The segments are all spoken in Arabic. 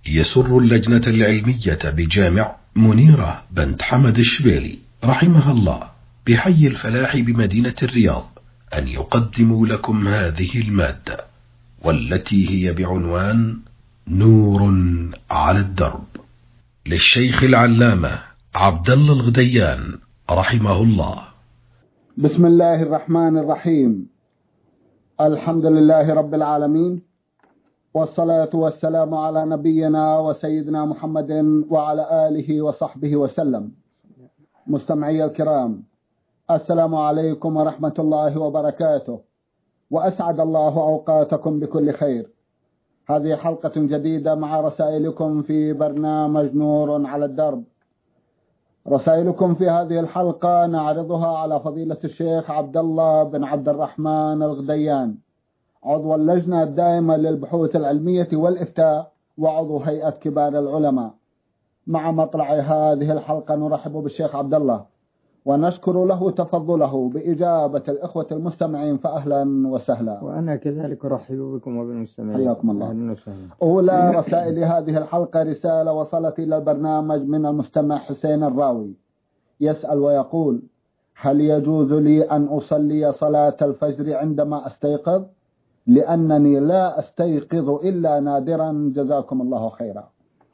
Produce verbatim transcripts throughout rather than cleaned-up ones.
يسر اللجنة العلمية بجامع منيرة بنت حمد الشبيلي رحمها الله بحي الفلاح بمدينة الرياض أن يقدموا لكم هذه المادة، والتي هي بعنوان نور على الدرب، للشيخ العلامة عبد الله الغديان رحمه الله. بسم الله الرحمن الرحيم. الحمد لله رب العالمين، والصلاة والسلام على نبينا وسيدنا محمد وعلى آله وصحبه وسلم. مستمعي الكرام، السلام عليكم ورحمة الله وبركاته، وأسعد الله أوقاتكم بكل خير. هذه حلقة جديدة مع رسائلكم في برنامج نور على الدرب. رسائلكم في هذه الحلقة نعرضها على فضيلة الشيخ عبد الله بن عبد الرحمن الغديان، عضو اللجنة الدائمة للبحوث العلمية والإفتاء وعضو هيئة كبار العلماء. مع مطلع هذه الحلقة نرحب بالشيخ عبد الله ونشكر له تفضله بإجابة الإخوة المستمعين، فأهلا وسهلا. وأنا كذلك أرحب بكم وبالمستمعين. حياكم الله. أولى رسائل هذه الحلقة رسالة وصلت إلى البرنامج من المستمع حسين الراوي، يسأل ويقول: هل يجوز لي أن أصلي صلاة الفجر عندما أستيقظ؟ لأنني لا أستيقظ إلا نادرا، جزاكم الله خيرا.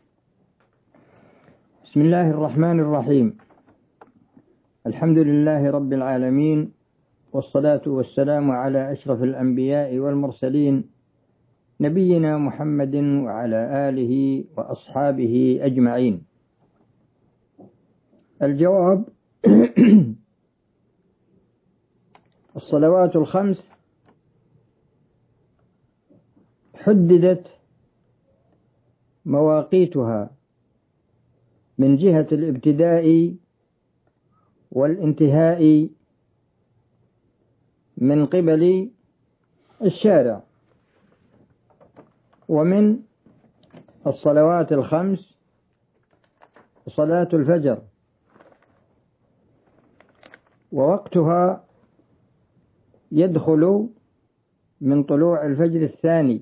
بسم الله الرحمن الرحيم. الحمد لله رب العالمين، والصلاة والسلام على أشرف الأنبياء والمرسلين، نبينا محمد وعلى آله وأصحابه أجمعين. الجواب: الصلوات الخمس حددت مواقيتها من جهة الابتداء والانتهاء من قبل الشارع، ومن الصلوات الخمس صلاة الفجر، ووقتها يدخل من طلوع الفجر الثاني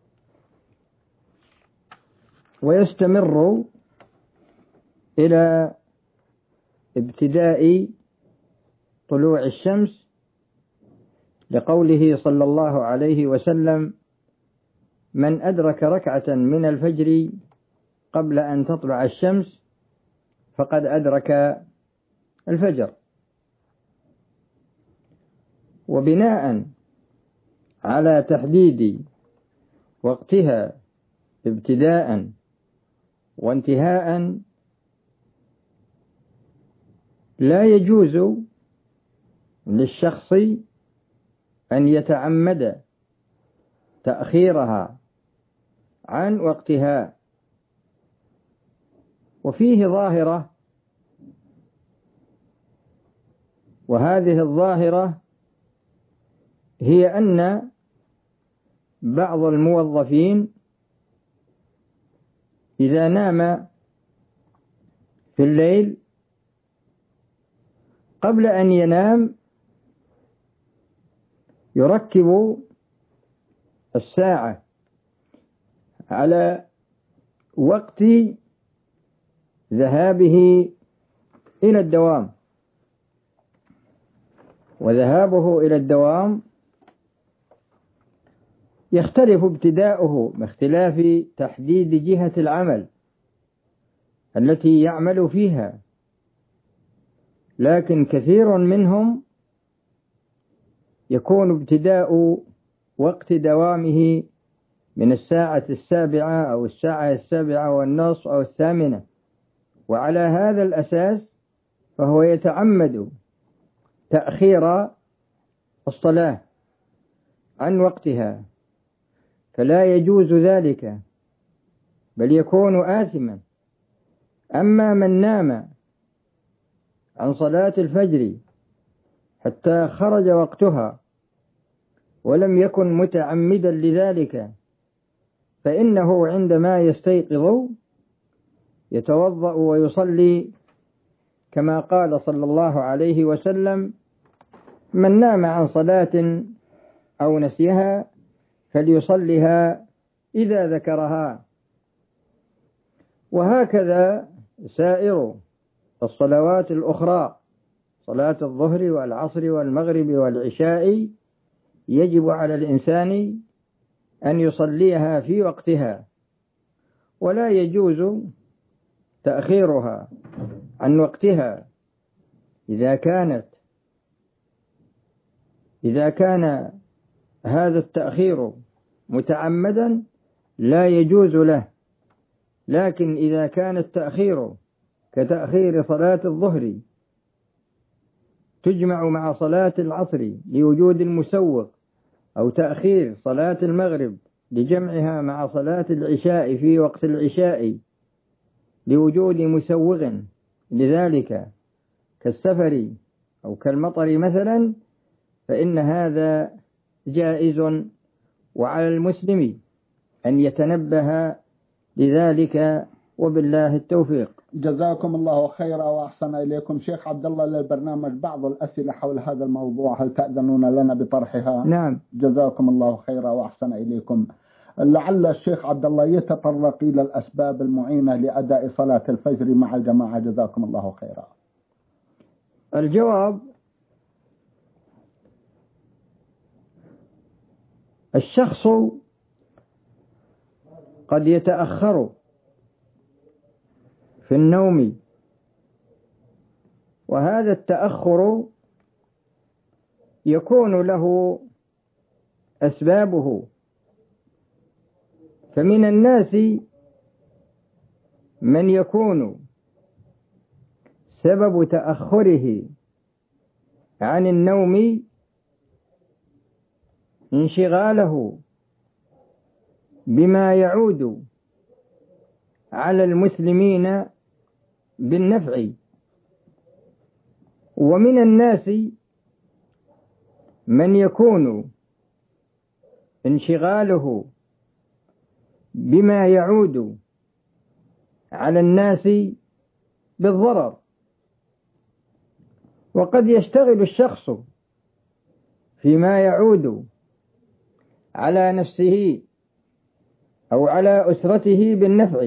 ويستمر إلى ابتداء طلوع الشمس، لقوله صلى الله عليه وسلم: من أدرك ركعة من الفجر قبل أن تطلع الشمس فقد أدرك الفجر. وبناء على تحديد وقتها ابتداء وانتهاء، لا يجوز للشخص أن يتعمد تأخيرها عن وقتها. وفيه ظاهرة، وهذه الظاهرة هي أن بعض الموظفين إذا نام في الليل قبل أن ينام يركب الساعة على وقت ذهابه إلى الدوام، وذهابه إلى الدوام يختلف ابتداؤه باختلاف تحديد جهة العمل التي يعمل فيها، لكن كثير منهم يكون ابتداء وقت دوامه من الساعة السابعة أو الساعة السابعة والنصف أو الثامنة، وعلى هذا الأساس فهو يتعمد تأخير الصلاة عن وقتها، فلا يجوز ذلك، بل يكون آثما. أما من نام عن صلاة الفجر حتى خرج وقتها ولم يكن متعمدا لذلك، فإنه عندما يستيقظ يتوضأ ويصلي كما قال صلى الله عليه وسلم: من نام عن صلاة أو نسيها فليصلها إذا ذكرها. وهكذا سائر الصلوات الأخرى، صلاة الظهر والعصر والمغرب والعشاء يجب على الإنسان أن يصليها في وقتها، ولا يجوز تأخيرها عن وقتها. إذا كانت إذا كان هذا التأخير متعمدا لا يجوز له، لكن إذا كان التأخير كتأخير صلاة الظهر تجمع مع صلاة العصر لوجود المسوغ، أو تأخير صلاة المغرب لجمعها مع صلاة العشاء في وقت العشاء لوجود مسوغ لذلك كالسفر أو كالمطر مثلا، فإن هذا جائز، وعلى المسلم أن يتنبه لذلك، وبالله التوفيق. جزاكم الله خيرا وأحسن إليكم. شيخ عبد الله، للبرنامج بعض الأسئلة حول هذا الموضوع، هل تأذنون لنا بطرحها؟ نعم. جزاكم الله خيرا وأحسن إليكم. لعل الشيخ عبد الله يتطرق إلى الأسباب المعينة لأداء صلاة الفجر مع الجماعة. جزاكم الله خيرا. الجواب: الشخص قد يتأخر في النوم، وهذا التأخر يكون له أسبابه، فمن الناس من يكون سبب تأخره عن النوم انشغاله بما يعود على المسلمين بالنفع، ومن الناس من يكون انشغاله بما يعود على الناس بالضرر. وقد يشتغل الشخص فيما يعود على نفسه أو على أسرته بالنفع،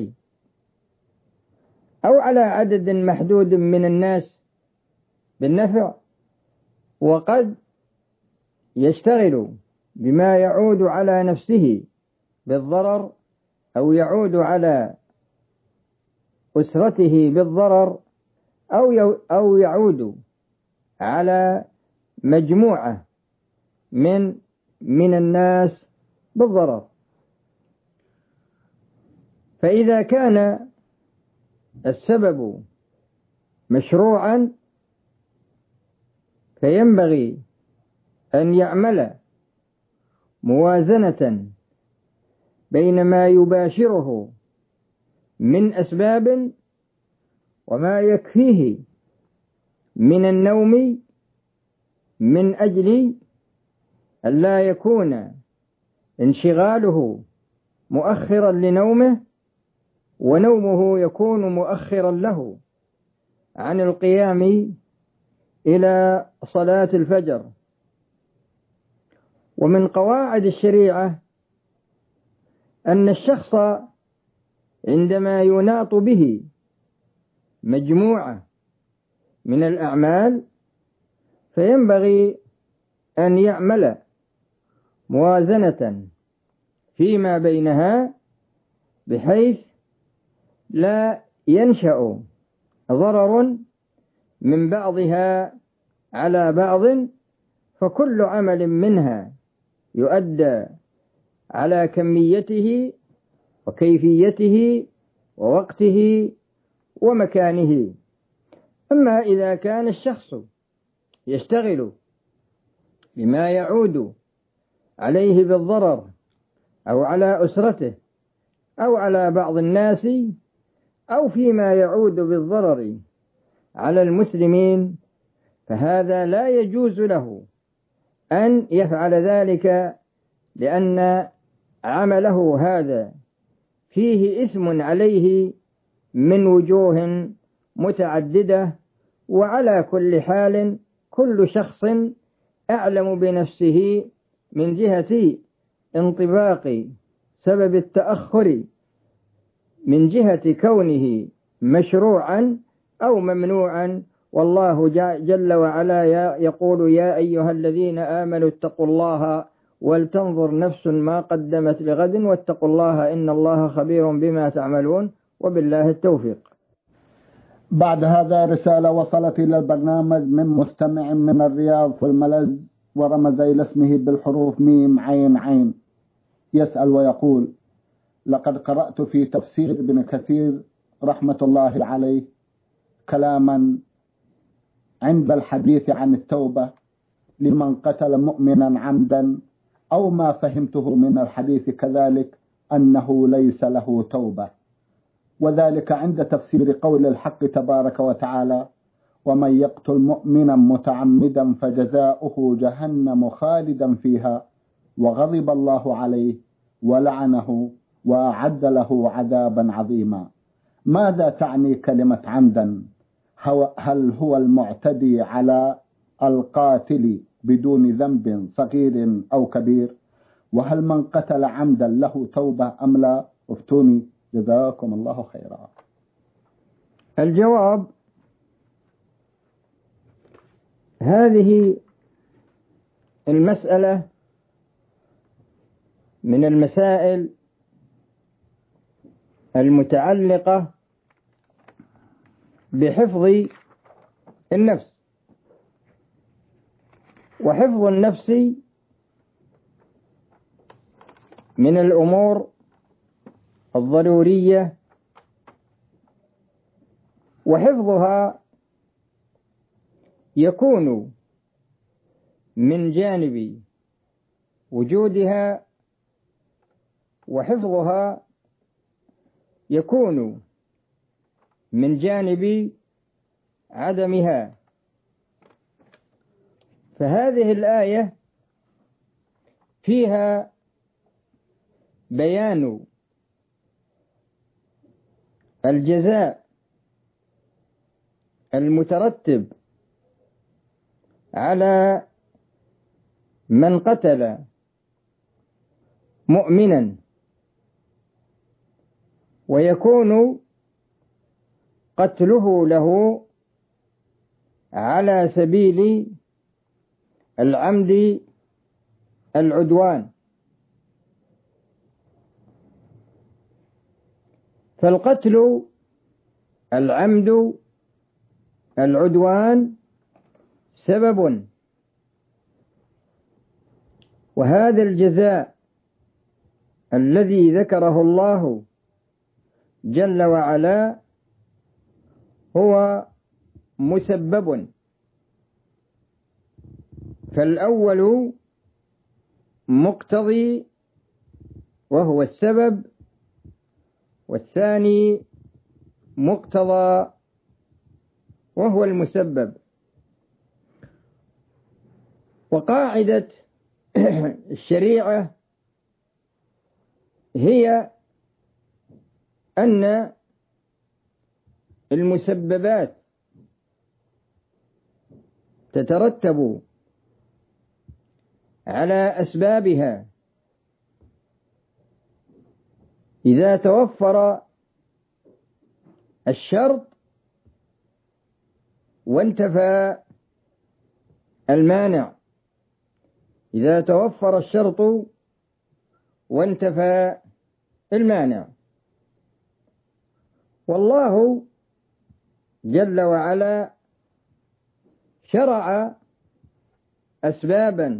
أو على عدد محدود من الناس بالنفع، وقد يشتغل بما يعود على نفسه بالضرر، أو يعود على أسرته بالضرر، أو أو يعود على مجموعة من من الناس بالضرر. فإذا كان السبب مشروعا فينبغي أن يعمل موازنة بين ما يباشره من أسباب وما يكفيه من النوم، من أجل أن لا يكون انشغاله مؤخرا لنومه، ونومه يكون مؤخرا له عن القيام إلى صلاة الفجر. ومن قواعد الشريعة أن الشخص عندما يناط به مجموعة من الأعمال فينبغي أن يعمل موازنة فيما بينها، بحيث لا ينشأ ضرر من بعضها على بعض، فكل عمل منها يؤدى على كميته وكيفيته ووقته ومكانه. أما إذا كان الشخص يشتغل بما يعود عليه بالضرر أو على أسرته أو على بعض الناس أو فيما يعود بالضرر على المسلمين، فهذا لا يجوز له أن يفعل ذلك، لأن عمله هذا فيه إثم عليه من وجوه متعددة. وعلى كل حال كل شخص أعلم بنفسه من جهة انطباق سبب التأخر من جهة كونه مشروعا أو ممنوعا. والله جل وعلا يقول: يا أيها الذين آمنوا اتقوا الله ولتنظر نفس ما قدمت لغد واتقوا الله إن الله خبير بما تعملون، وبالله التوفيق. بعد هذا رسالة وصلت إلى البرنامج من مستمع من الرياض في الملز، ورمز إلى اسمه بالحروف ميم عين عين. يسأل ويقول: لقد قرأت في تفسير ابن كثير رحمة الله عليه كلاما عند الحديث عن التوبة لمن قتل مؤمنا عمدا، أو ما فهمته من الحديث كذلك أنه ليس له توبة، وذلك عند تفسير قول الحق تبارك وتعالى: ومن يقتل مؤمنا متعمدا فجزاؤه جهنم خالدا فيها وغضب الله عليه ولعنه وأعد له عذابا عظيما. ماذا تعني كلمة عمدا؟ هل هو المعتدي على القاتل بدون ذنب صغير أو كبير؟ وهل من قتل عمدا له توبة أم لا؟ افتوني جزاكم الله خيرا. الجواب: هذه المسألة من المسائل المتعلقة بحفظ النفس، وحفظ النفس من الأمور الضرورية، وحفظها يكون من جانب وجودها، وحفظها يكون من جانب عدمها. فهذه الآية فيها بيان الجزاء المترتب على من قتل مؤمنا، ويكون قتله له على سبيل العمد العدوان. فالقتل العمد العدوان سبب، وهذا الجزاء الذي ذكره الله جل وعلا هو مسبب. فالأول مقتضي وهو السبب، والثاني مقتضى وهو المسبب. وقاعدة الشريعة هي أن المسببات تترتب على أسبابها إذا توفر الشرط وانتفى المانع، إذا توفر الشرط وانتفى المانع. والله جل وعلا شرع أسبابا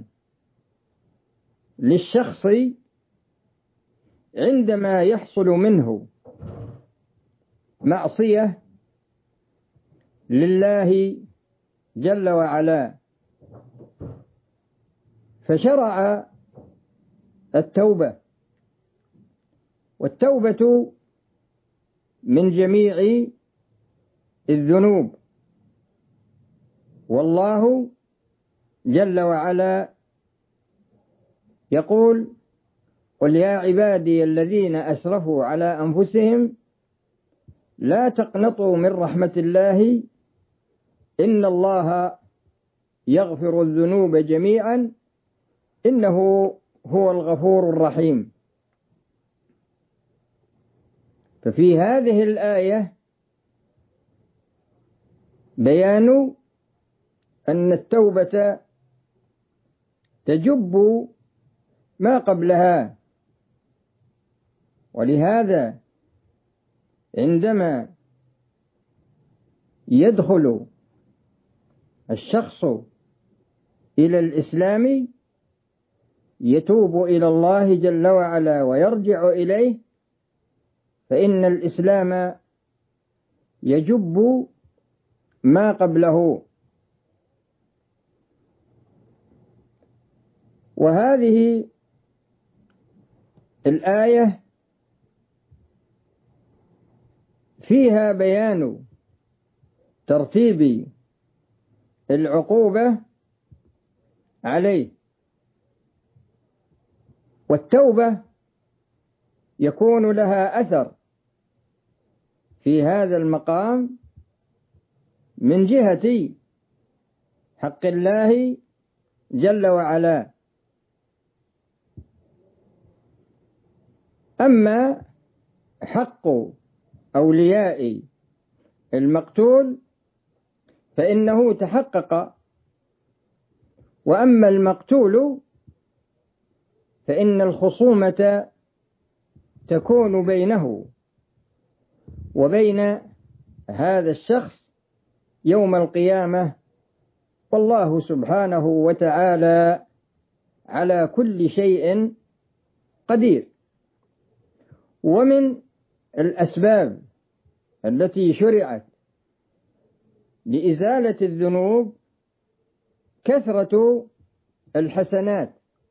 للشخص عندما يحصل منه معصية لله جل وعلا، فشرع التوبة، والتوبة من جميع الذنوب. والله جل وعلا يقول: قل يا عبادي الذين أسرفوا على أنفسهم لا تقنطوا من رحمة الله إن الله يغفر الذنوب جميعا إنه هو الغفور الرحيم. ففي هذه الآية بيان أن التوبة تجب ما قبلها، ولهذا عندما يدخل الشخص إلى الإسلام يتوب إلى الله جل وعلا ويرجع إليه، فإن الإسلام يجب ما قبله. وهذه الآية فيها بيان ترتيب العقوبة عليه. والتوبة يكون لها أثر في هذا المقام من جهة حق الله جل وعلا. أما حق أولياء المقتول فإنه تحقق، وأما المقتول فإن الخصومة تكون بينه وبين هذا الشخص يوم القيامة، والله سبحانه وتعالى على كل شيء قدير. ومن الأسباب التي شرعت لإزالة الذنوب كثرة الحسنات،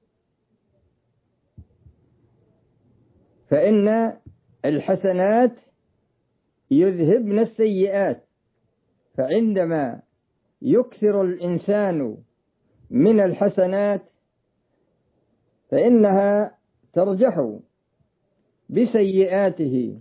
فإن الحسنات يذهبن السيئات، فعندما يكثر الإنسان من الحسنات فإنها ترجح بسيئاته.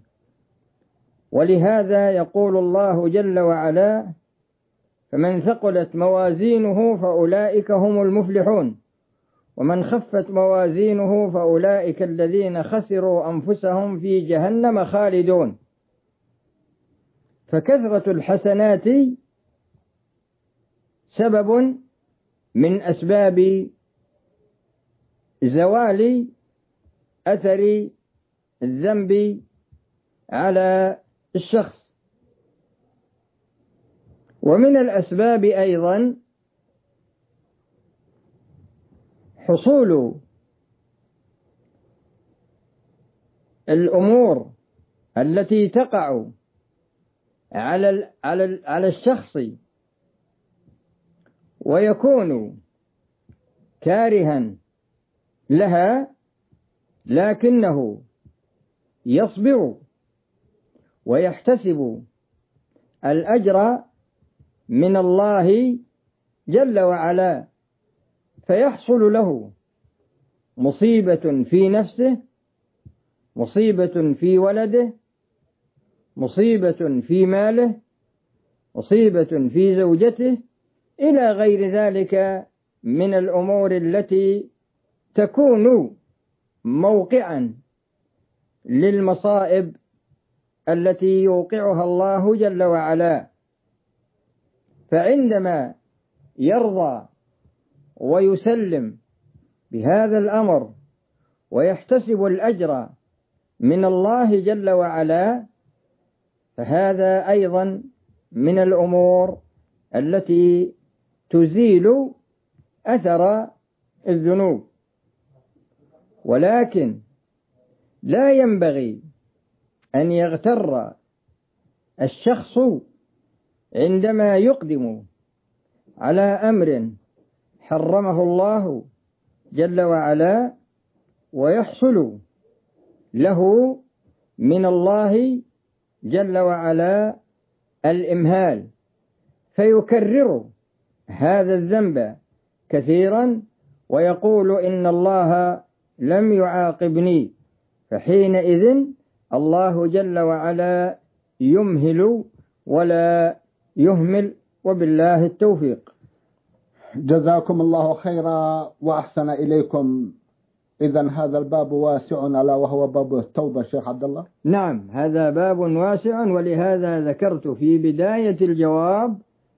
ولهذا يقول الله جل وعلا: فمن ثقلت موازينه فأولئك هم المفلحون ومن خفت موازينه فأولئك الذين خسروا أنفسهم في جهنم خالدون. فكثرة الحسنات سبب من أسباب زوال أثر الذنب على الشخص. ومن الأسباب أيضا حصول الأمور التي تقع على على على الشخص ويكون كارها لها، لكنه يصبر ويحتسب الأجر من الله جل وعلا، فيحصل له مصيبة في نفسه، مصيبة في ولده، مصيبة في ماله، مصيبة في زوجته، إلى غير ذلك من الأمور التي تكون موقعا للمصائب التي يوقعها الله جل وعلا. فعندما يرضى ويسلم بهذا الأمر ويحتسب الأجر من الله جل وعلا، فهذا أيضا من الأمور التي تزيل أثر الذنوب. ولكن لا ينبغي أن يغتر الشخص عندما يقدم على أمر حرمه الله جل وعلا ويحصل له من الله جل وعلا الإمهال، فيكرر هذا الذنب كثيرا ويقول إن الله لم يعاقبني، فحينئذ الله جل وعلا يمهل ولا يهمل، وبالله التوفيق. جزاكم الله خيرا وأحسن إليكم. إذن هذا الباب واسع ألا وهو باب التوبة شيخ عبد الله. نعم هذا باب واسع، ولهذا ذكرت في بداية الجواب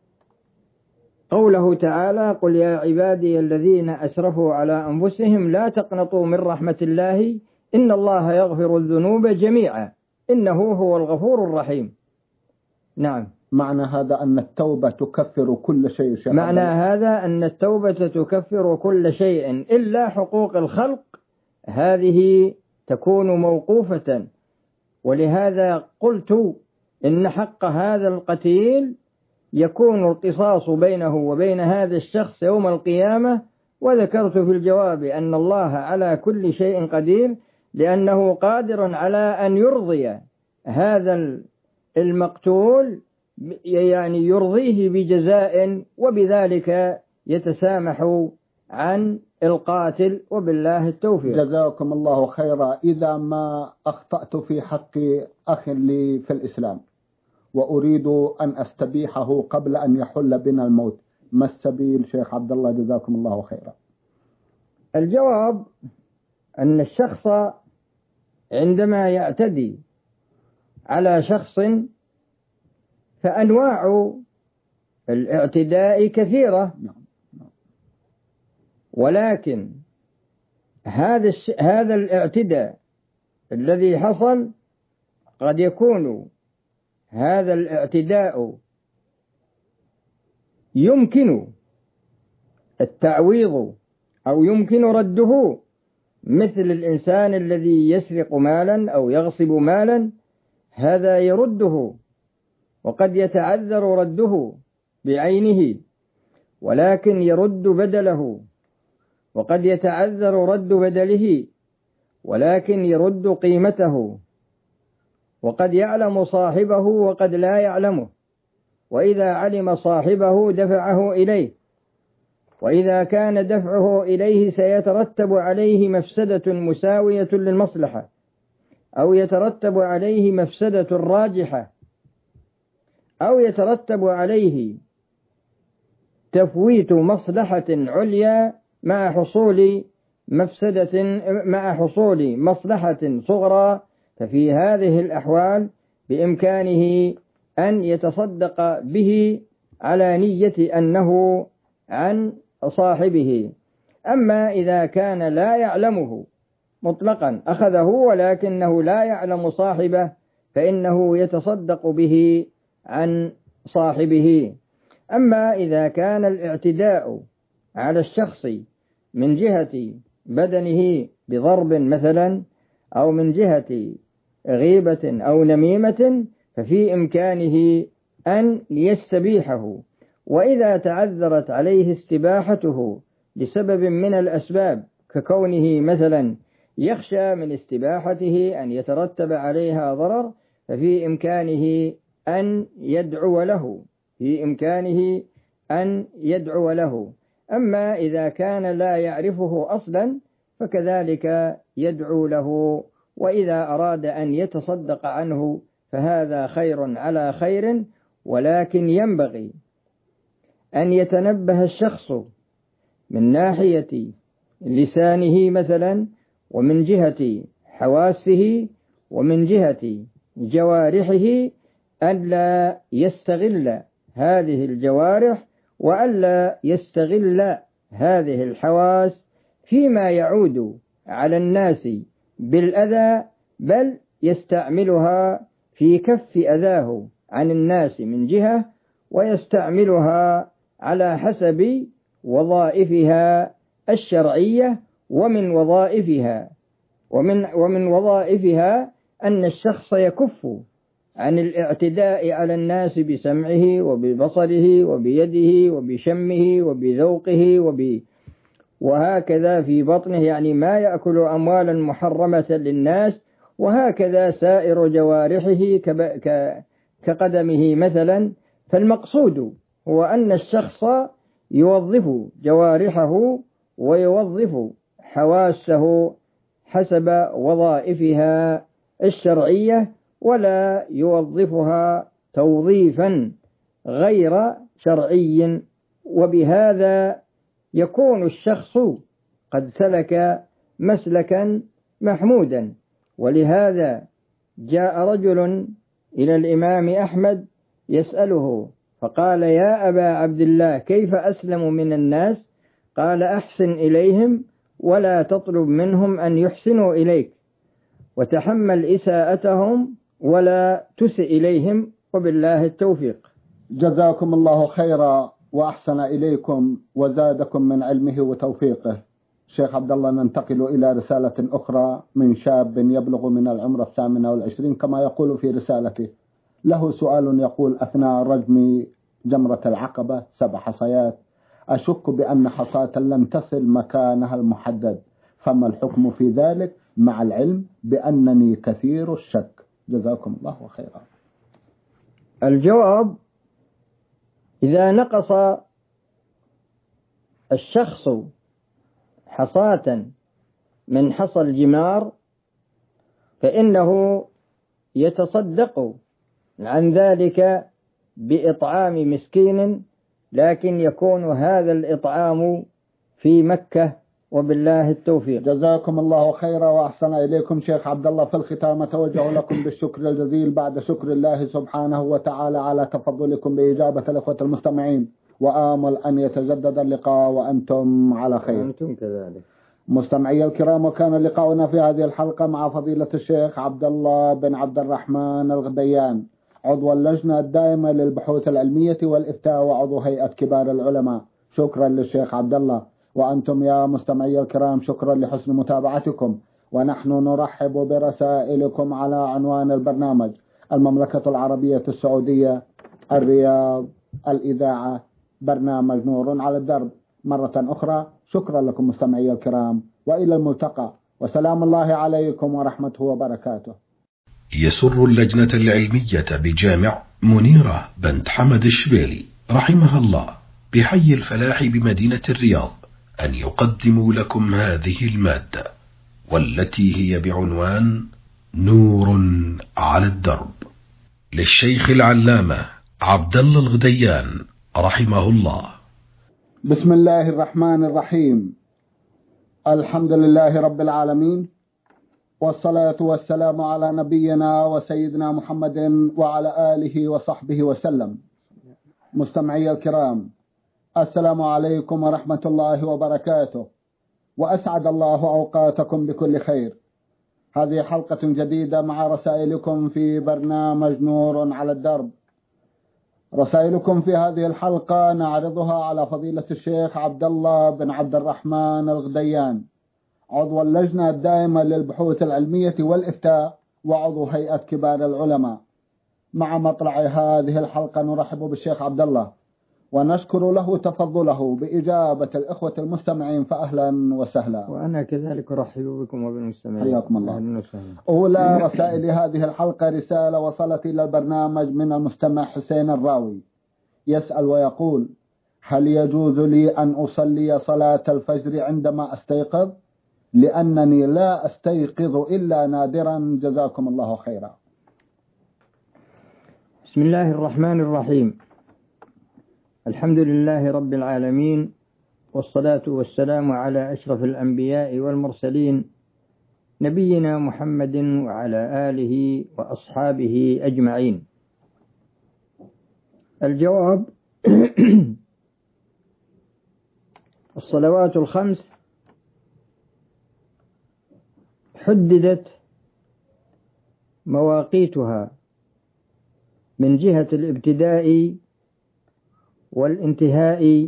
قوله تعالى: قل يا عبادي الذين أسرفوا على أنفسهم لا تقنطوا من رحمة الله إن الله يغفر الذنوب جميعا إنه هو الغفور الرحيم. نعم. معنى هذا أن التوبة تكفر كل شيء شيخ. معنى هذا أن التوبة تكفر كل شيء إلا حقوق الخلق، هذه تكون موقوفة. ولهذا قلت إن حق هذا القتيل يكون القصاص بينه وبين هذا الشخص يوم القيامة. وذكرت في الجواب أن الله على كل شيء قدير، لأنه قادر على أن يرضي هذا المقتول، يعني يرضيه بجزاء، وبذلك يتسامح عن القاتل، وبالله التوفيق. جزاكم الله خيرا. إذا ما أخطأت في حق أخ لي في الإسلام وأريد أن أستبيحه قبل أن يحل بنا الموت، ما السبيل شيخ عبد الله جزاكم الله خيرا؟ الجواب أن الشخص عندما يعتدي على شخص فأنواع الاعتداء كثيرة، ولكن هذا هذا الاعتداء الذي حصل قد يكون هذا الاعتداء يمكن التعويض أو يمكن رده، مثل الإنسان الذي يسرق مالا أو يغصب مالا، هذا يرده وقد يتعذر رده بعينه، ولكن يرد بدله، وقد يتعذر رد بدله ولكن يرد قيمته، وقد يعلم صاحبه وقد لا يعلمه، وإذا علم صاحبه دفعه إليه، وإذا كان دفعه إليه سيترتب عليه مفسدة مساوية للمصلحة، أو يترتب عليه مفسدة راجحة، أو يترتب عليه تفويت مصلحة عليا مع حصول مفسدة مع حصول مصلحة صغرى، ففي هذه الأحوال بإمكانه أن يتصدق به على نية أنه عن صاحبه. أما إذا كان لا يعلمه مطلقا أخذه ولكنه لا يعلم صاحبه، فإنه يتصدق به عن صاحبه. أما إذا كان الاعتداء على الشخص من جهة بدنه بضرب مثلا، أو من جهة غيبة أو نميمة، ففي إمكانه أن يستبيحه. وإذا تعذرت عليه استباحته لسبب من الأسباب، ككونه مثلا يخشى من استباحته أن يترتب عليها ضرر، ففي إمكانه أن يدعو له في إمكانه أن يدعو له. أما إذا كان لا يعرفه أصلا فكذلك يدعو له، وإذا أراد أن يتصدق عنه فهذا خير على خير. ولكن ينبغي أن يتنبه الشخص من ناحية لسانه مثلا، ومن جهة حواسه، ومن جهة جوارحه، ألا يستغل هذه الجوارح وألا يستغل هذه الحواس فيما يعود على الناس بالأذى، بل يستعملها في كف أذاه عن الناس من جهة، ويستعملها على حسب وظائفها الشرعية. ومن وظائفها ومن ومن وظائفها أن الشخص يكف عن الاعتداء على الناس بسمعه وببصره وبيده وبشمه وبذوقه وب وهكذا في بطنه، يعني ما يأكل أموالا محرمة للناس، وهكذا سائر جوارحه كقدمه مثلا. فالمقصود هو أن الشخص يوظف جوارحه ويوظف حواسه حسب وظائفها الشرعية، ولا يوظفها توظيفا غير شرعي، وبهذا يكون الشخص قد سلك مسلكا محمودا. ولهذا جاء رجل إلى الإمام أحمد يسأله فقال: يا أبا عبد الله، كيف أسلم من الناس؟ قال: أحسن إليهم ولا تطلب منهم أن يحسنوا إليك، وتحمل إساءتهم ولا تسئ إليهم، وبالله التوفيق. جزاكم الله خيرا وأحسن إليكم وزادكم من علمه وتوفيقه. شيخ عبد الله، ننتقل إلى رسالة أخرى من شاب يبلغ من العمر الثامنة والعشرين كما يقول في رسالته. له سؤال يقول: أثناء رجم جمرة العقبة سبع حصيات أشك بأن حصاة لم تصل مكانها المحدد، فما الحكم في ذلك مع العلم بأنني كثير الشك؟ جزاكم الله خيرا. الجواب: إذا نقص الشخص حصاة من حصى الجمار فإنه يتصدق عن ذلك بإطعام مسكين، لكن يكون هذا الإطعام في مكة، وبالله التوفيق. جزاكم الله خيرا وأحسن إليكم. شيخ عبد الله، في الختام أتوجه لكم بالشكر الجزيل بعد شكر الله سبحانه وتعالى على تفضلكم بإجابة الأخوة المستمعين، وآمل أن يتجدد اللقاء وأنتم على خير. أنتم كذلك. مستمعي الكرام، وكان لقاؤنا في هذه الحلقة مع فضيلة الشيخ عبد الله بن عبد الرحمن الغديان، عضو اللجنة الدائمة للبحوث العلمية والإفتاء وعضو هيئة كبار العلماء. شكرا للشيخ عبد الله. وأنتم يا مستمعي الكرام، شكرا لحسن متابعتكم، ونحن نرحب برسائلكم على عنوان البرنامج: المملكة العربية السعودية، الرياض، الإذاعة، برنامج نور على الدرب. مرة أخرى شكرا لكم مستمعي الكرام، وإلى الملتقى، وسلام الله عليكم ورحمته وبركاته. يسر اللجنة العلمية بجامع منيرة بنت حمد الشبيلي رحمها الله بحي الفلاح بمدينة الرياض أن يقدموا لكم هذه المادة، والتي هي بعنوان نور على الدرب، للشيخ العلامة عبد الله الغديان رحمه الله. بسم الله الرحمن الرحيم. الحمد لله رب العالمين، والصلاة والسلام على نبينا وسيدنا محمد وعلى آله وصحبه وسلم. مستمعي الكرام، السلام عليكم ورحمة الله وبركاته، وأسعد الله أوقاتكم بكل خير. هذه حلقة جديدة مع رسائلكم في برنامج نور على الدرب. رسائلكم في هذه الحلقة نعرضها على فضيلة الشيخ عبد الله بن عبد الرحمن الغديان، عضو اللجنة الدائمة للبحوث العلمية والإفتاء وعضو هيئة كبار العلماء. مع مطلع هذه الحلقة نرحب بالشيخ عبد الله ونشكر له تفضله بإجابة الإخوة المستمعين، فأهلا وسهلا. وأنا كذلك أرحب بكم وبالمستمعين. حياكم الله. أولى رسائل هذه الحلقة رسالة وصلت إلى البرنامج من المستمع حسين الراوي، يسأل ويقول: هل يجوز لي أن أصلي صلاة الفجر عندما أستيقظ؟ لأنني لا أستيقظ إلا نادرا، جزاكم الله خيرا. بسم الله الرحمن الرحيم. الحمد لله رب العالمين، والصلاة والسلام على أشرف الأنبياء والمرسلين، نبينا محمد وعلى آله وأصحابه أجمعين. الجواب: الصلوات الخمس حددت مواقيتها من جهة الابتداء والانتهاء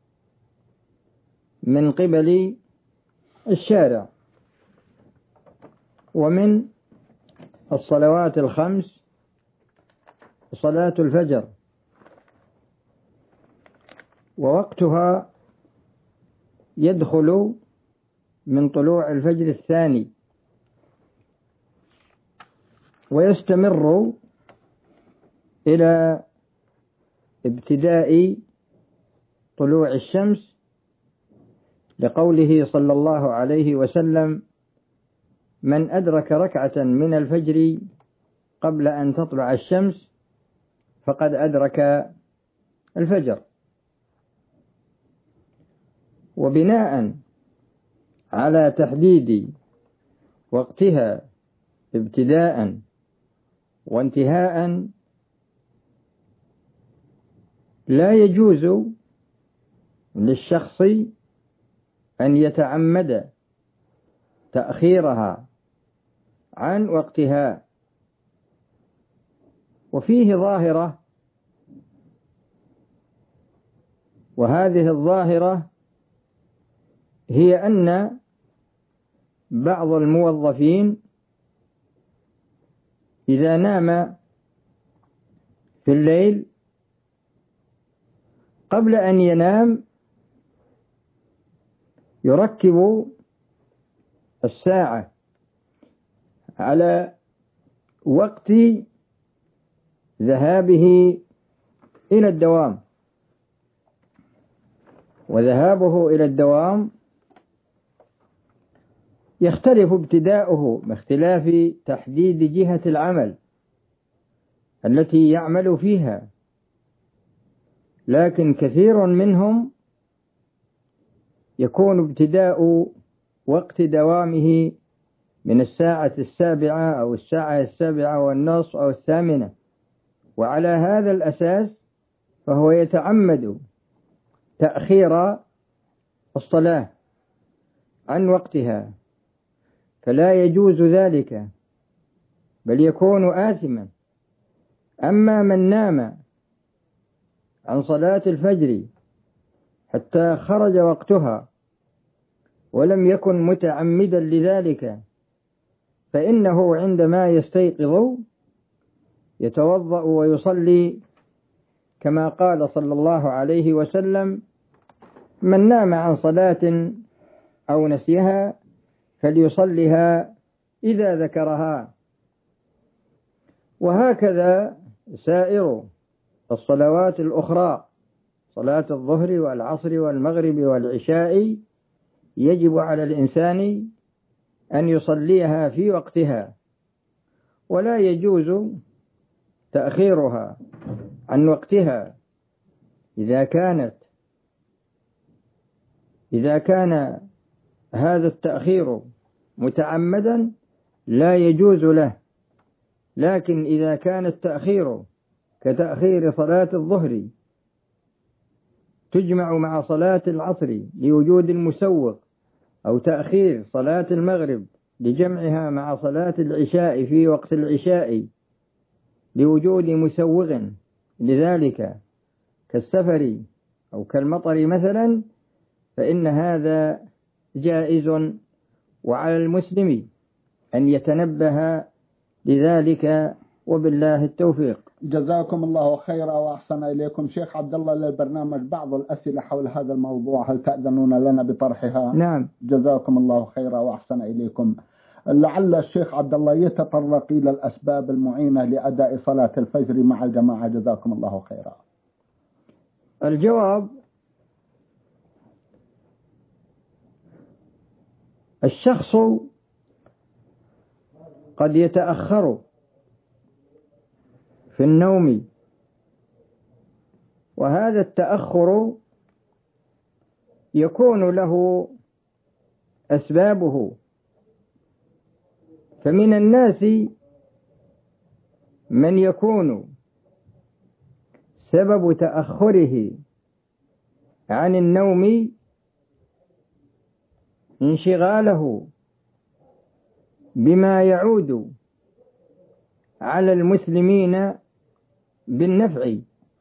من قبل الشارع. ومن الصلوات الخمس صلاة الفجر، ووقتها يدخل من طلوع الفجر الثاني ويستمر إلى ابتداء طلوع الشمس، لقوله صلى الله عليه وسلم: من أدرك ركعة من الفجر قبل أن تطلع الشمس فقد أدرك الفجر. وبناء على تحديد وقتها ابتداء وانتهاء لا يجوز للشخص أن يتعمد تأخيرها عن وقتها. وفيه ظاهرة، وهذه الظاهرة هي أن بعض الموظفين إذا نام في الليل قبل أن ينام يركب الساعة على وقت ذهابه إلى الدوام، وذهابه إلى الدوام يختلف ابتداؤه باختلاف تحديد جهة العمل التي يعمل فيها، لكن كثير منهم يكون ابتداء وقت دوامه من الساعة السابعة أو الساعة السابعة والنصف أو الثامنة، وعلى هذا الأساس فهو يتعمد تأخير الصلاة عن وقتها، فلا يجوز ذلك بل يكون آثما. أما من نام عن صلاة الفجر حتى خرج وقتها ولم يكن متعمدا لذلك، فإنه عندما يستيقظ يتوضأ ويصلي كما قال صلى الله عليه وسلم: من نام عن صلاة أو نسيها فليصلها إذا ذكرها. وهكذا سائر الصلوات الأخرى، صلاة الظهر والعصر والمغرب والعشاء يجب على الإنسان أن يصليها في وقتها، ولا يجوز تأخيرها عن وقتها. إذا كانت إذا كان هذا التأخير متعمدا لا يجوز له، لكن إذا كان التأخير كتأخير صلاة الظهر تجمع مع صلاة العصر لوجود المسوغ، أو تأخير صلاة المغرب لجمعها مع صلاة العشاء في وقت العشاء لوجود مسوغ لذلك كالسفر أو كالمطر مثلا، فإن هذا جائز، وعلى المسلم أن يتنبه لذلك، وبالله التوفيق. جزاكم الله خيرا وأحسن إليكم. شيخ عبد الله، للبرنامج بعض الأسئلة حول هذا الموضوع، هل تأذنون لنا بطرحها؟ نعم. جزاكم الله خيرا وأحسن إليكم. لعل الشيخ عبد الله يتطرق إلى الأسباب المعينة لأداء صلاة الفجر مع الجماعة. جزاكم الله خيرا. الجواب: الشخص قد يتأخر في النوم، وهذا التأخر يكون له أسبابه، فمن الناس من يكون سبب تأخره عن النوم انشغاله بما يعود على المسلمين بالنفع،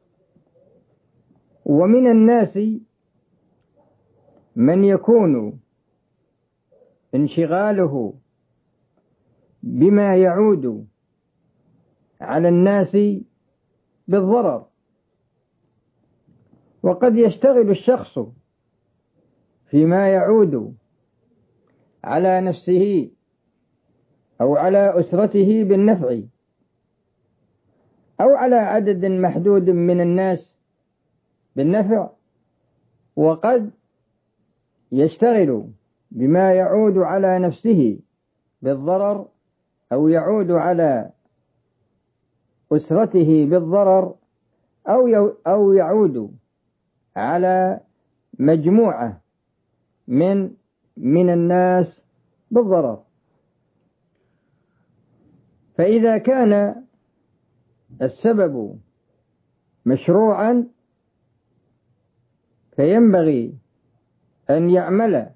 ومن الناس من يكون انشغاله بما يعود على الناس بالضرر. وقد يشتغل الشخص فيما يعود على نفسه أو على أسرته بالنفع، أو على عدد محدود من الناس بالنفع، وقد يشتغل بما يعود على نفسه بالضرر أو يعود على أسرته بالضرر، أو أو يعود على مجموعة من من الناس بالضرر. فإذا كان السبب مشروعا فينبغي أن يعمل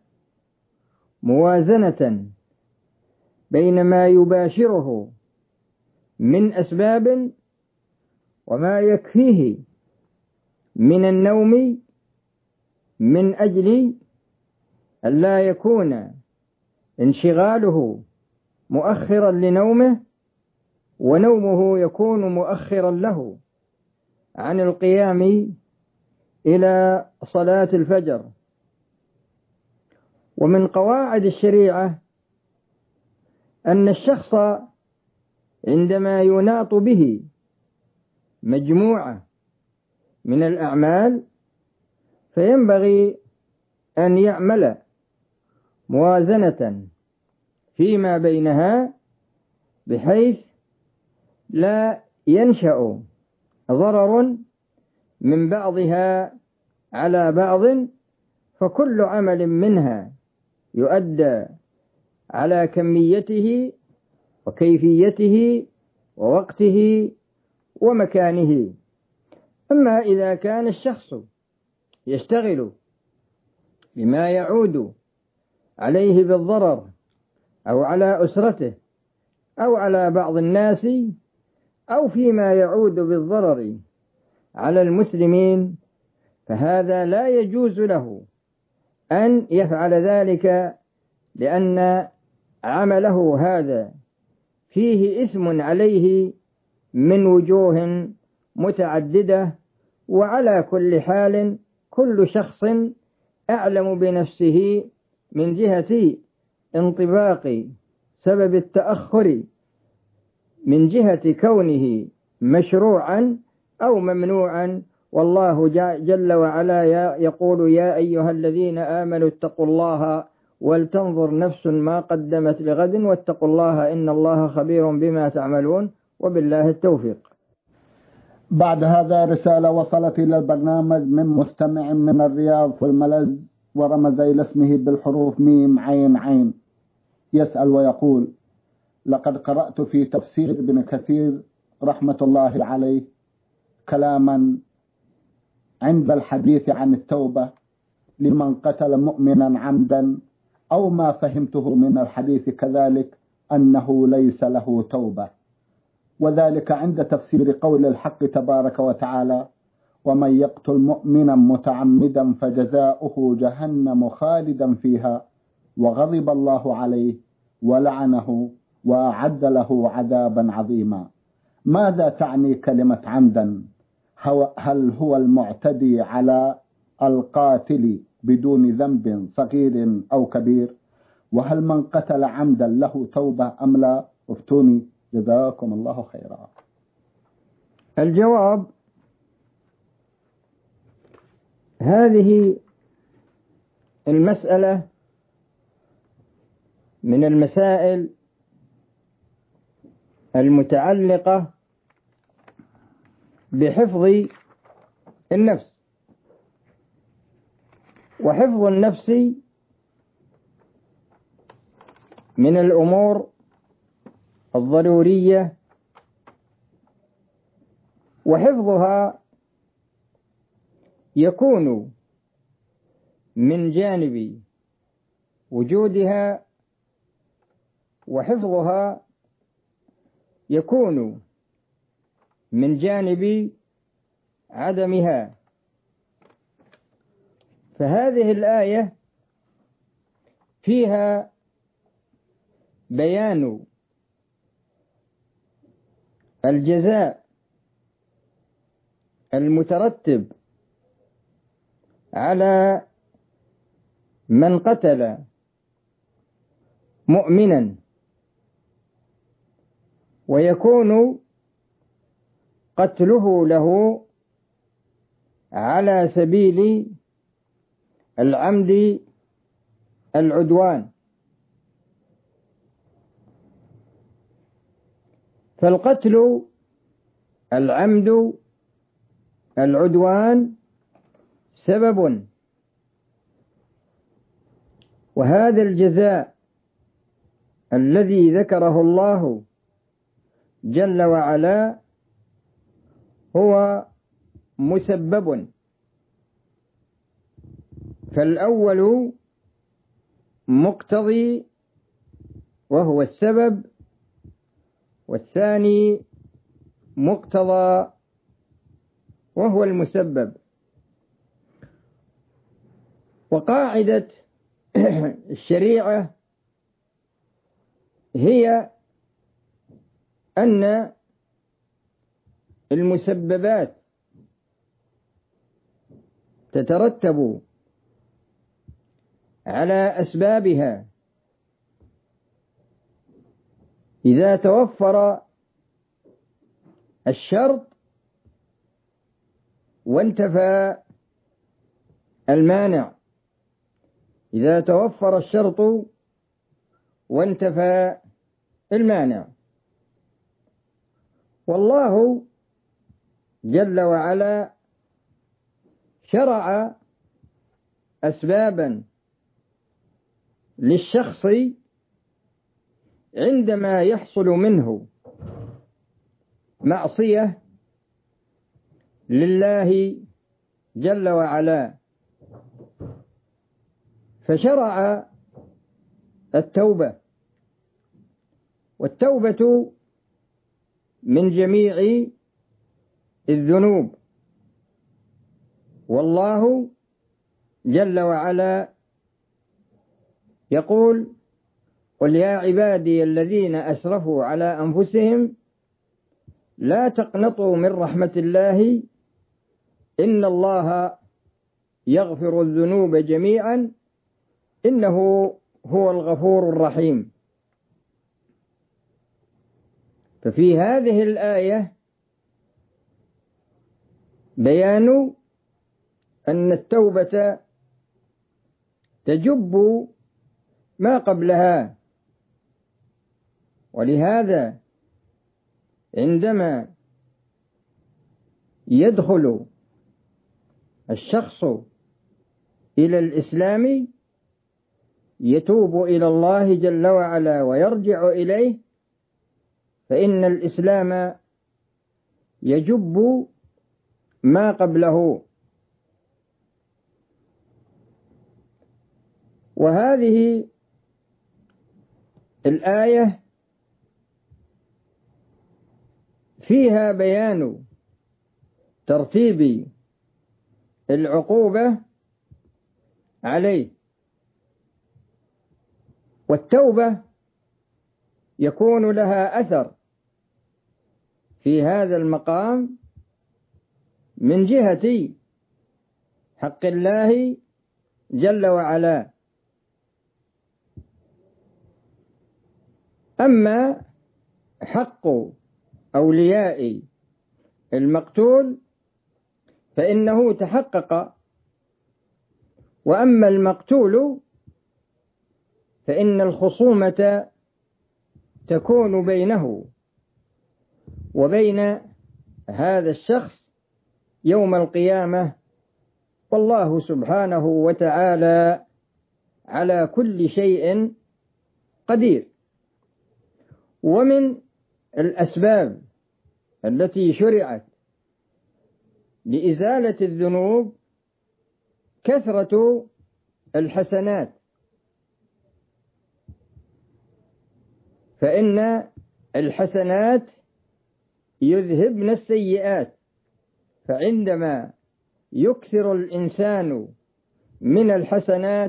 موازنة بين ما يباشره من أسباب وما يكفيه من النوم، من أجل أن لا يكون انشغاله مؤخرا لنومه ونومه يكون مؤخرا له عن القيام إلى صلاة الفجر. ومن قواعد الشريعة أن الشخص عندما يناط به مجموعة من الأعمال فينبغي أن يعمل موازنة فيما بينها بحيث لا ينشأ ضرر من بعضها على بعض، فكل عمل منها يؤدى على كميته وكيفيته ووقته ومكانه. أما إذا كان الشخص يشتغل بما يعود عليه بالضرر أو على أسرته أو على بعض الناس أو فيما يعود بالضرر على المسلمين، فهذا لا يجوز له أن يفعل ذلك، لأن عمله هذا فيه إثم عليه من وجوه متعددة. وعلى كل حال كل شخص أعلم بنفسه من جهة انطباق سبب التأخر من جهة كونه مشروعا أو ممنوعا. والله جل وعلا يقول: يا أيها الذين آمنوا اتقوا الله ولتنظر نفس ما قدمت لغد واتقوا الله إن الله خبير بما تعملون، وبالله التوفيق. بعد هذا رسالة وصلت إلى البرنامج من مستمع من الرياض في الملز، ورمز إلى اسمه بالحروف ميم عين عين. يسأل ويقول: لقد قرأت في تفسير ابن كثير رحمة الله عليه كلاما عند الحديث عن التوبة لمن قتل مؤمنا عمدا، أو ما فهمته من الحديث كذلك أنه ليس له توبة، وذلك عند تفسير قول الحق تبارك وتعالى: ومن يقتل مؤمنا متعمدا فجزاؤه جهنم خالدا فيها وغضب الله عليه ولعنه وأعد له عذابا عظيما. ماذا تعني كلمة عمدا؟ هل هو المعتدي على القاتل بدون ذنب صغير أو كبير؟ وهل من قتل عمدا له توبة أم لا؟ افتوني جزاكم الله خيرا. الجواب: هذه المسألة من المسائل المتعلقة بحفظ النفس، وحفظ النفس من الأمور الضرورية، وحفظها يكون من جانب وجودها، وحفظها يكون من جانب عدمها. فهذه الآية فيها بيان الجزاء المترتب على من قتل مؤمنا، ويكون قتله له على سبيل العمد العدوان. فالقتل العمد العدوان سبب وهذا الجزاء الذي ذكره الله جل وعلا هو مسبب، فالأول مقتضي وهو السبب، والثاني مقتضى وهو المسبب. وقاعدة الشريعة هي أن المسببات تترتب على أسبابها إذا توفر الشرط وانتفى المانع، إذا توفر الشرط وانتفى المانع. والله جل وعلا شرع أسبابا للشخص عندما يحصل منه معصية لله جل وعلا، فشرع التوبة، والتوبة من جميع الذنوب. والله جل وعلا يقول: قل يا عبادي الذين أسرفوا على أنفسهم لا تقنطوا من رحمة الله إن الله يغفر الذنوب جميعا إنه هو الغفور الرحيم. ففي هذه الآية بيان أن التوبة تجب ما قبلها، ولهذا عندما يدخل الشخص إلى الإسلام يتوب إلى الله جل وعلا ويرجع إليه، فإن الإسلام يجب ما قبله. وهذه الآية فيها بيان ترتيب العقوبة عليه. والتوبة يكون لها أثر في هذا المقام من جهة حق الله جل وعلا. أما حق أولياء المقتول فإنه تحقق، وأما المقتول فإن الخصومة تكون بينه وبين هذا الشخص يوم القيامة، والله سبحانه وتعالى على كل شيء قدير. ومن الأسباب التي شرعت لإزالة الذنوب كثرة الحسنات، فإن الحسنات يذهبن السيئات، فعندما يكثر الإنسان من الحسنات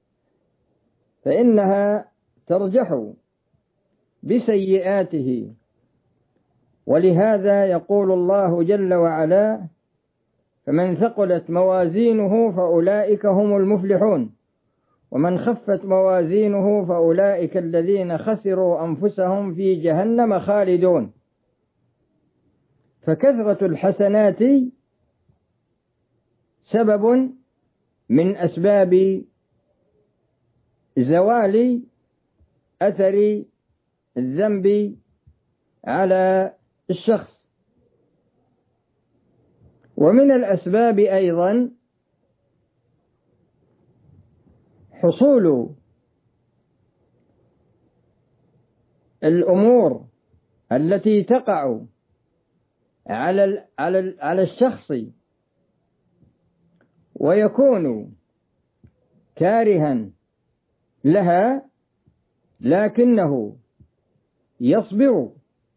فإنها ترجح بسيئاته. ولهذا يقول الله جل وعلا: فمن ثقلت موازينه فأولئك هم المفلحون ومن خفت موازينه فأولئك الذين خسروا أنفسهم في جهنم خالدون. فكثرة الحسنات سبب من أسباب زوال أثر الذنب على الشخص. ومن الأسباب أيضا حصول الأمور التي تقع على على على الشخص ويكون كارها لها، لكنه يصبر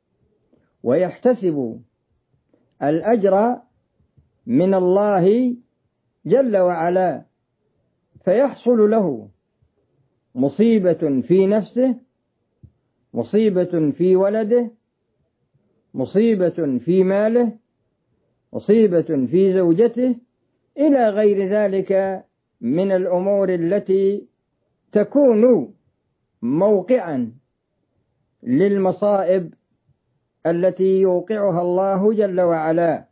ويحتسب الأجر من الله جل وعلا، فيحصل له مصيبة في نفسه، مصيبة في ولده، مصيبة في ماله، مصيبة في زوجته، إلى غير ذلك من الأمور التي تكون موقعا للمصائب التي يوقعها الله جل وعلا.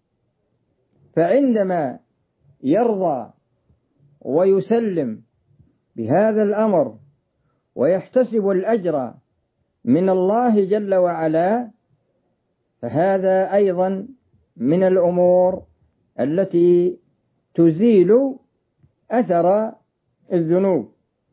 فعندما يرضى ويسلم بهذا الأمر ويحتسب الأجر من الله جل وعلا، فهذا أيضا من الأمور التي تزيل أثر الذنوب.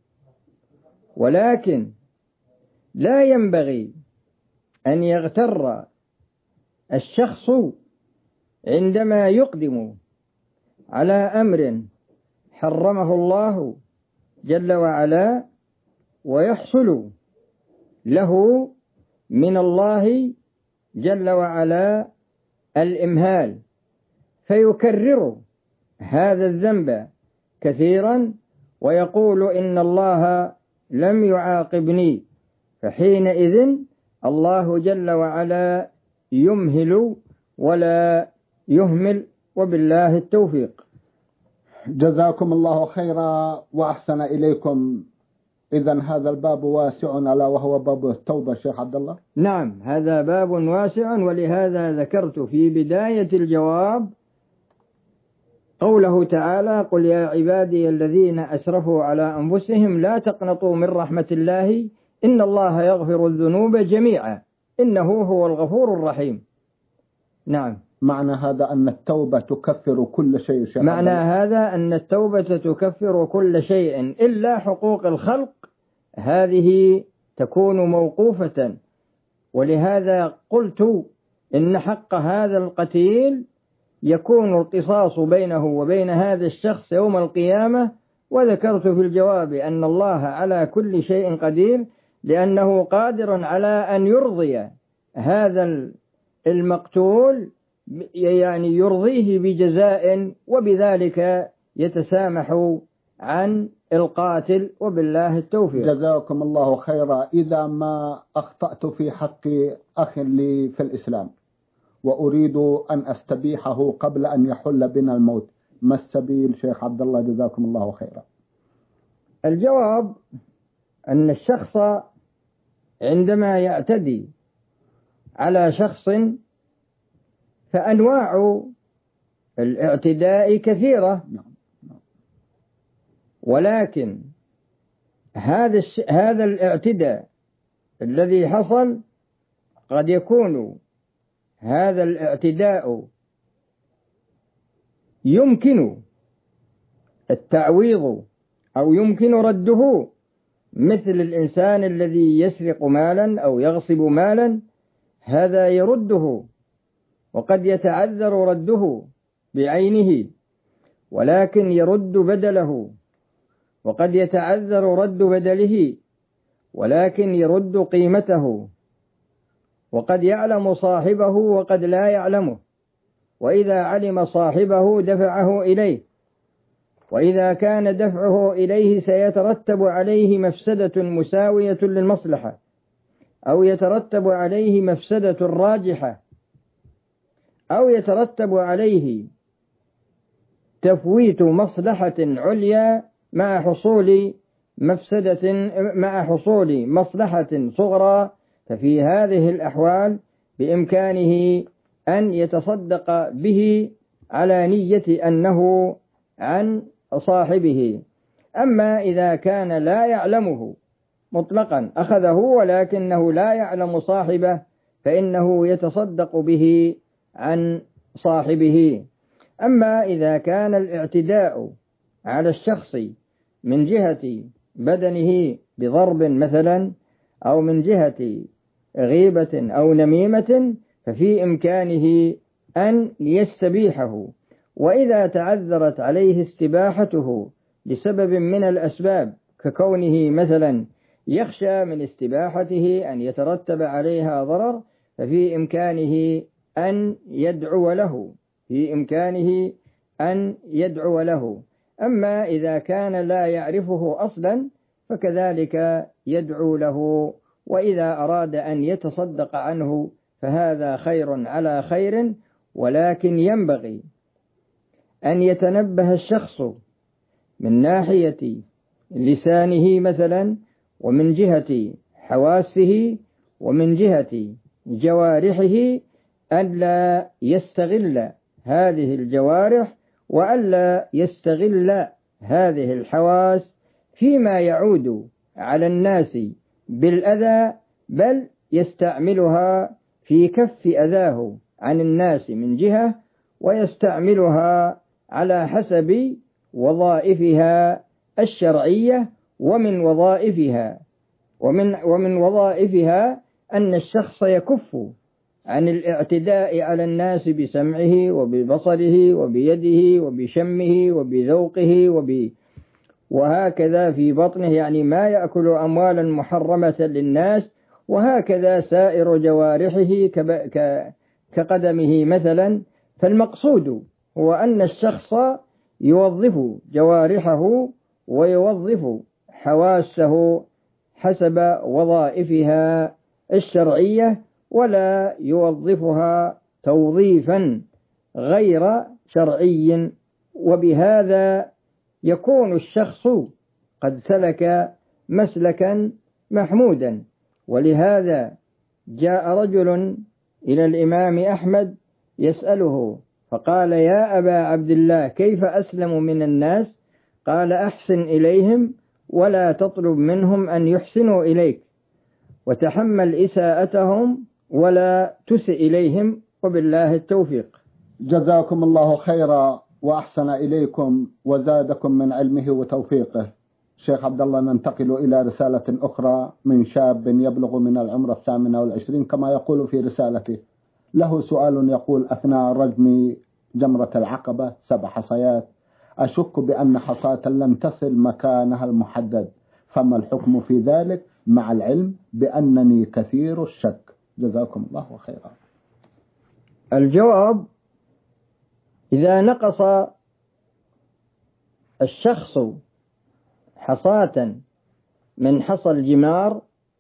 ولكن لا ينبغي أن يغتر الشخص عندما يقدم على أمر حرمه الله جل وعلا ويحصل له من الله جل وعلا الإمهال، فيكرر هذا الذنب كثيرا ويقول إن الله لم يعاقبني، فحينئذ الله جل وعلا يمهل ولا يهمل، وبالله التوفيق. جزاكم الله خيرا وأحسن إليكم. إذن هذا الباب واسع ألا وهو باب التوبة شيخ عبد الله. نعم، هذا باب واسع، ولهذا ذكرت في بداية الجواب قوله تعالى: قل يا عبادي الذين أسرفوا على أنفسهم لا تقنطوا من رحمة الله إن الله يغفر الذنوب جميعا إنه هو الغفور الرحيم. نعم، معنى هذا أن التوبة تكفر كل شيء شيخ. معنى هذا أن التوبة تكفر كل شيء إلا حقوق الخلق، هذه تكون موقوفة. ولهذا قلت إن حق هذا القتيل يكون القصاص بينه وبين هذا الشخص يوم القيامة. وذكرت في الجواب أن الله على كل شيء قدير، لأنه قادر على أن يرضي هذا المقتول، يعني يرضيه بجزاء، وبذلك يتسامح عن القاتل، وبالله التوفيق. جزاكم الله خيرا. إذا ما أخطأت في حق أخ لي في الإسلام وأريد أن أستبيحه قبل أن يحل بنا الموت، ما السبيل شيخ عبد الله جزاكم الله خيرا؟ الجواب أن الشخص عندما يعتدي على شخص فأنواع الاعتداء كثيرة، ولكن هذا هذا الاعتداء الذي حصل قد يكون هذا الاعتداء يمكن التعويض أو يمكن رده، مثل الإنسان الذي يسرق مالا أو يغصب مالا، هذا يرده وقد يتعذر رده بعينه، ولكن يرد بدله، وقد يتعذر رد بدله ولكن يرد قيمته، وقد يعلم صاحبه وقد لا يعلمه، وإذا علم صاحبه دفعه إليه، وإذا كان دفعه إليه سيترتب عليه مفسدة مساوية للمصلحة، أو يترتب عليه مفسدة راجحة، أو يترتب عليه تفويت مصلحة عليا مع حصول مفسدة مع حصول مصلحة صغرى، ففي هذه الأحوال بإمكانه أن يتصدق به على نية أنه عن صاحبه. أما إذا كان لا يعلمه مطلقا أخذه ولكنه لا يعلم صاحبه، فإنه يتصدق به عن صاحبه. أما إذا كان الاعتداء على الشخص من جهة بدنه بضرب مثلا أو من جهة غيبة أو نميمة ففي إمكانه أن يستبيحه. وإذا تعذرت عليه استباحته لسبب من الأسباب ككونه مثلا يخشى من استباحته أن يترتب عليها ضرر ففي إمكانه أن يدعو له في إمكانه أن يدعو له. أما إذا كان لا يعرفه أصلا فكذلك يدعو له، وإذا أراد أن يتصدق عنه فهذا خير على خير. ولكن ينبغي أن يتنبه الشخص من ناحية لسانه مثلا، ومن جهة حواسه، ومن جهة جوارحه، ألا يستغل هذه الجوارح وألا يستغل هذه الحواس فيما يعود على الناس بالأذى، بل يستعملها في كف أذاه عن الناس من جهة، ويستعملها على حسب وظائفها الشرعية. ومن وظائفها ومن ومن وظائفها أن الشخص يكف عن الاعتداء على الناس بسمعه وببصره وبيده وبشمه وبذوقه وب وهكذا في بطنه، يعني ما يأكل أموالا محرمة للناس، وهكذا سائر جوارحه كقدمه مثلا. فالمقصود هو أن الشخص يوظف جوارحه ويوظف حواسه حسب وظائفها الشرعية، ولا يوظفها توظيفا غير شرعي، وبهذا يكون الشخص قد سلك مسلكا محمودا. ولهذا جاء رجل إلى الإمام أحمد يسأله فقال: يا أبا عبد الله، كيف أسلم من الناس؟ قال: أحسن إليهم ولا تطلب منهم أن يحسنوا إليك، وتحمل إساءتهم ولا تسئ إليهم، وبالله التوفيق. جزاكم الله خيرا وأحسن إليكم وزادكم من علمه وتوفيقه. شيخ عبد الله، ننتقل إلى رسالة أخرى من شاب يبلغ من العمر الثامنة والعشرين كما يقول في رسالته. له سؤال يقول: أثناء رجم جمرة العقبة سبع حصيات أشك بأن حصاة لم تصل مكانها المحدد، فما الحكم في ذلك مع العلم بأنني كثير الشك؟ جزاكم الله خيرا. الجواب: إذا نقص الشخص حصاة من حصى الجمار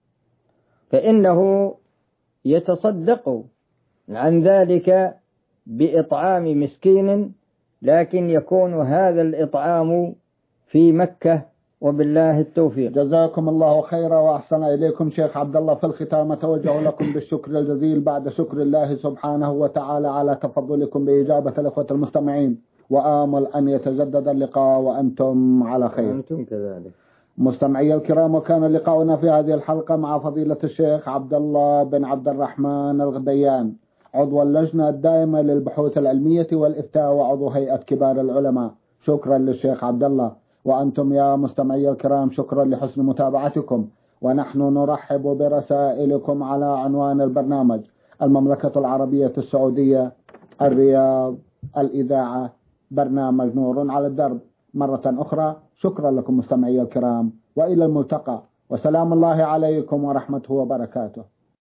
فإنه يتصدق عن ذلك بإطعام مسكين، لكن يكون هذا الإطعام في مكة، وبالله التوفيق. جزاكم الله خيرا وأحسن إليكم. شيخ عبد الله، في الختام أتوجه لكم بالشكر الجزيل بعد شكر الله سبحانه وتعالى على تفضلكم بإجابة الأخوة المستمعين، وآمل أن يتجدد اللقاء وأنتم على خير. أنتم كذلك. مستمعي الكرام، وكان لقاؤنا في هذه الحلقة مع فضيلة الشيخ عبد الله بن عبد الرحمن الغديان، عضو اللجنة الدائمة للبحوث العلمية والإفتاء وعضو هيئة كبار العلماء. شكرا للشيخ عبد الله. وأنتم يا مستمعي الكرام شكرا لحسن متابعتكم، ونحن نرحب برسائلكم على عنوان البرنامج: المملكة العربية السعودية، الرياض، الإذاعة، برنامج نور على الدرب. مرة أخرى شكرا لكم مستمعي الكرام، وإلى الملتقى، وسلام الله عليكم ورحمته وبركاته.